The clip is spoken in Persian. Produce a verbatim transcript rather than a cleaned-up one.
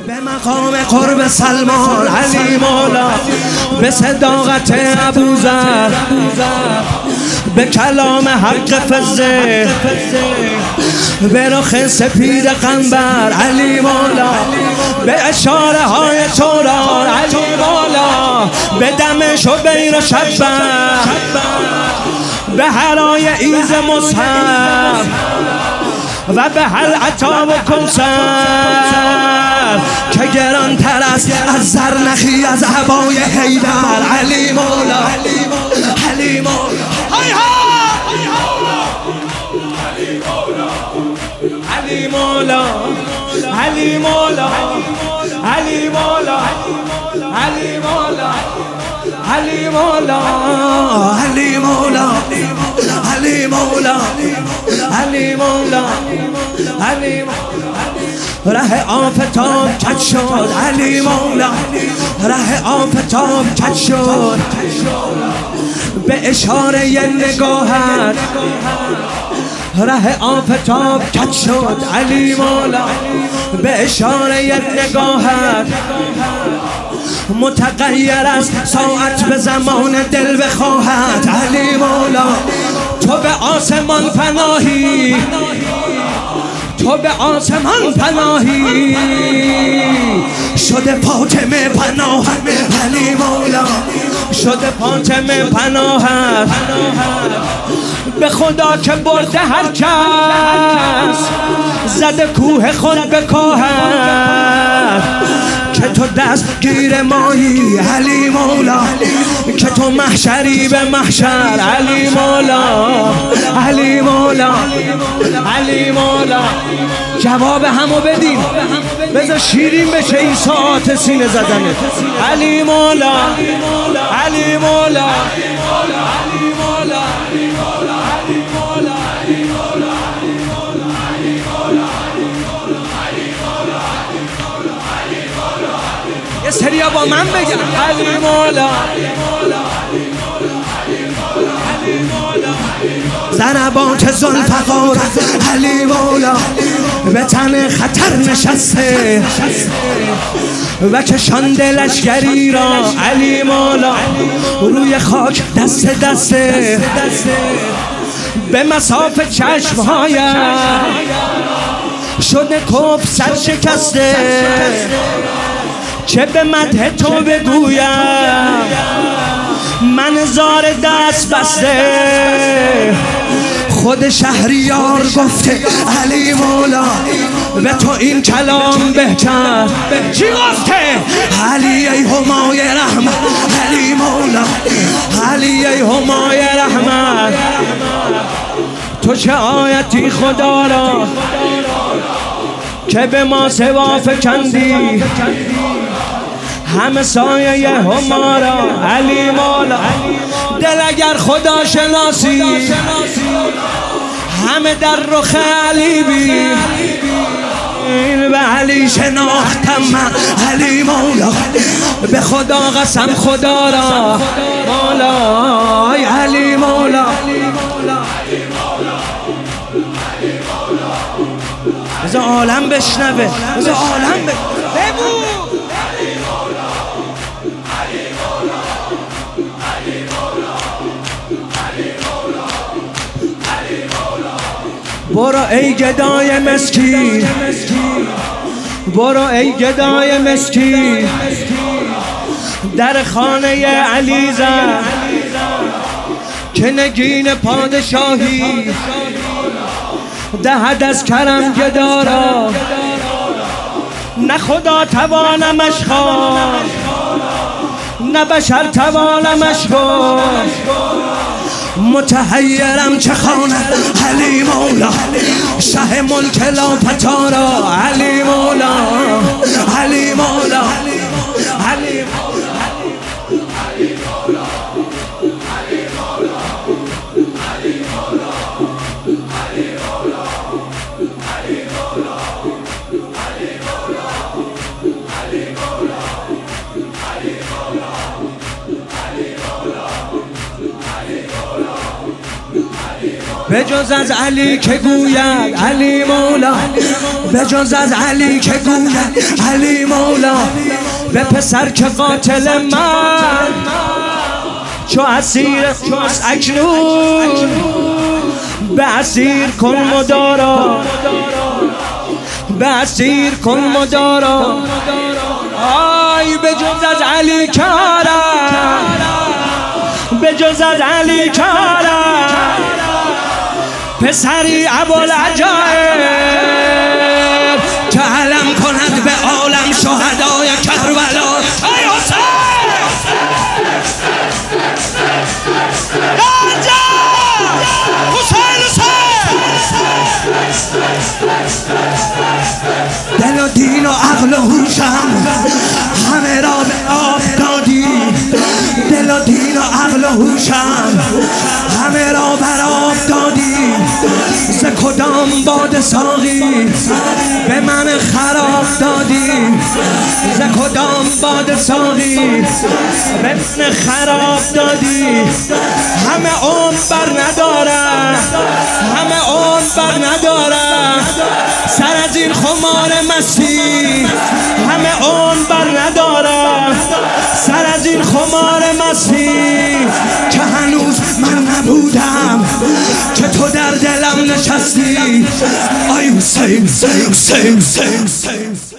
به مقام قرب سلمان علی مولا، به صداقت ابوذر، به کلام حق فزه، به رخ سپید قنبر علی مولا، به اشاره های توران علی مولا، به دمش و بیر و شبر، به هرای ایز مصحف و به هل عطا و کنسر که گران تر است از زرنخی از عبای حیدر علی مولا، علی مولا، علی مولا، علی مولا، علی مولا، علی مولا، علی مولا، علی مولا، علی مولا، علی مولا، علی ره آفتاب کج شد علی مولا، ره آفتاب کج شد به اشاره نگاهت، ره آفتاب کج شد علی مولا، به اشاره نگاهت متغیر است ساعت به زمان دل بخواهد علی مولا، تو به آسمان پناهی، تو به آسمان پناهی، شده فاطمه پناهت علی مولا، شده فاطمه پناهت به خدا که برده هر کس زده کوه خود بکاهد، که تو دست گیر مایی علی مولا، که تو محشری به محشر علی مولا، علی مولا، علی مولا. جواب همو بدیم بذار شیرین بشه این ساعت سینه زدنه علی مولا، علی مولا، علی مولا، یه سریا با من بگم علی مولا، ضربات ذوالفقار علی مولا به تن خطر نشسته و کشانده لشکری را علی مولا، روی خاک دست دسته به مساف چشمهایش شده کف سر شکسته، چه به مدح تو بگویم من زار دست بسته، خود شهریار گفته علی مولا به تو این کلام بهتر، چی گفته؟ علی ای همای رحمت علی مولا، علی ای همای رحمت، تو چه آیتی خدا را که به ما سوا فکندی، همه سایه همارا علی مولا، دل اگر خدا شناسی همه در رخ علی بی، این به علی شناختم من علی مولا، به خدا قسم خدا را مولا علی مولا، بذار عالم بشنوه، بذار عالم بگو برو ای گدای مسکین، برو ای گدای مسکین در خانه علی زن که نگین پادشاهی دهد از کرم گدارا، نه خدا توانمش خواند نه بشر توانمش گفت، متحیرم چه خواند علی مولا، شه ملک لاپتارا علی مولا، علی مولا، علی بجز از علی که گوید علی مولا، بجز از علی که گوید علی مولا. به پسر که قاتل من چو اسیر اکنون به اسیر کن مدارا به اسیر کن مدارا آی به جز از علی کارم به جز از علی کارم پسری ابوالعجایب که علم کند به عالم شهدای کربلا ای حسین حسین دل و دین و عقل و هوشم همه را به آب دادی دل و دین و عقل و هوشم همه را بر آب دادی ز کدام باد ساقی به من خراب دادی ز کدام باد ساقی به من خراب دادی همه عمر بر ندارم همه عمر بر ندارم سر از این خمار مستی همه عمر بر ندارم سر از این خمار مستی که هنوز من نبودم که تو در دلم نشستی آی حسین حسین حسین حسین